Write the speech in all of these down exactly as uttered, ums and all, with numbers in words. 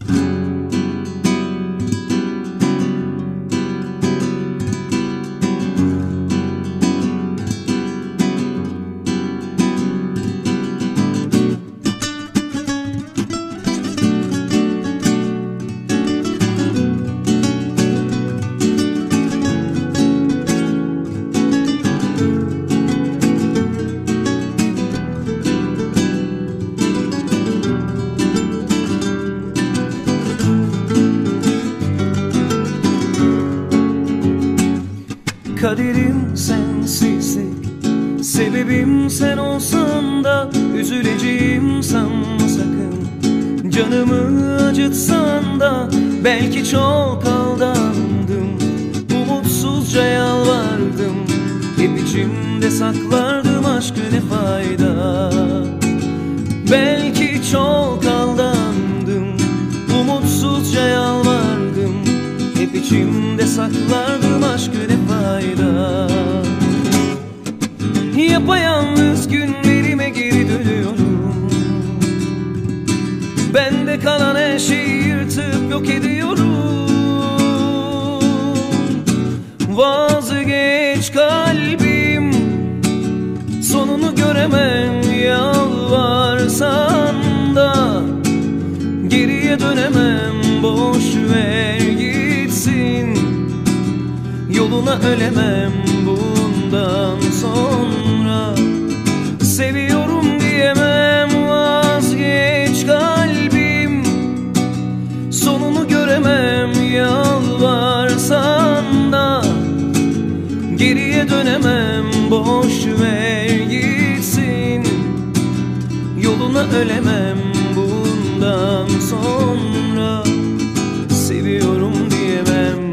Kaderim sensizlik, sebebim sen olsan da üzüleceğim sanma sakın. Canımı acıtsan da belki çok aldandım, umutsuzca yalvardım, hep içimde saklardım aşkı ne fayda. Belki çok aldandım, umutsuzca yalvardım, hep içimde saklardım aşkı ne fayda. Yapayalnız günlerime geri dönüyorum, bende kalan her şeyi yırtıp yok ediyorum. Vazgeç kalbim, sonunu göremem, yalvarsan da geriye dönemem. Boş ver gitsin, yoluna ölemem bundan sonra. Seviyorum diyemem, vazgeç kalbim, sonunu göremem, yalvarsan da geriye dönemem. Boş ver gitsin, yoluna ölemem bundan sonra. Seviyorum diyemem.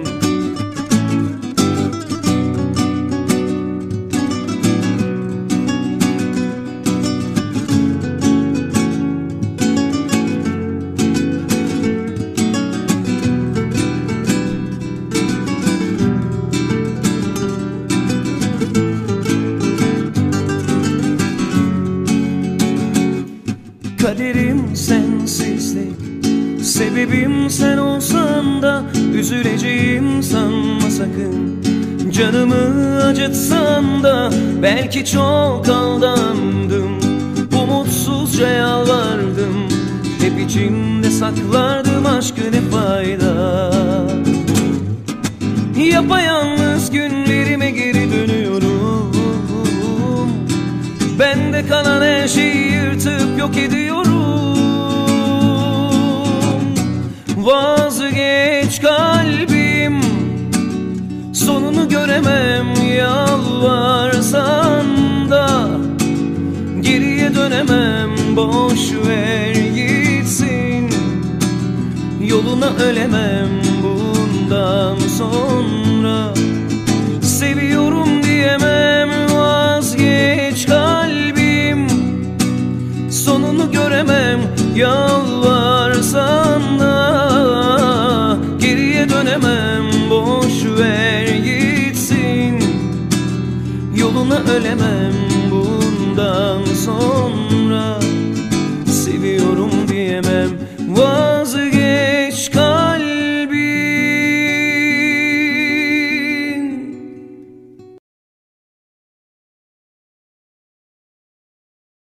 Kaderim sensizlik, sebebim sen olsan da üzüleceğim sanma sakın. Canımı acıtsan da belki çok aldandım, umutsuzca yalvardım, hep içimde saklardım aşkı ne fayda. Yapayalnız günlerime geri dönüyorum, bende kalan her şeyi yırtıp yok ediyorum. Vazgeç kalbim, sonunu göremem, yalvarsan da geriye dönemem. Boş ver gitsin, yoluna ölemem bundan sonra.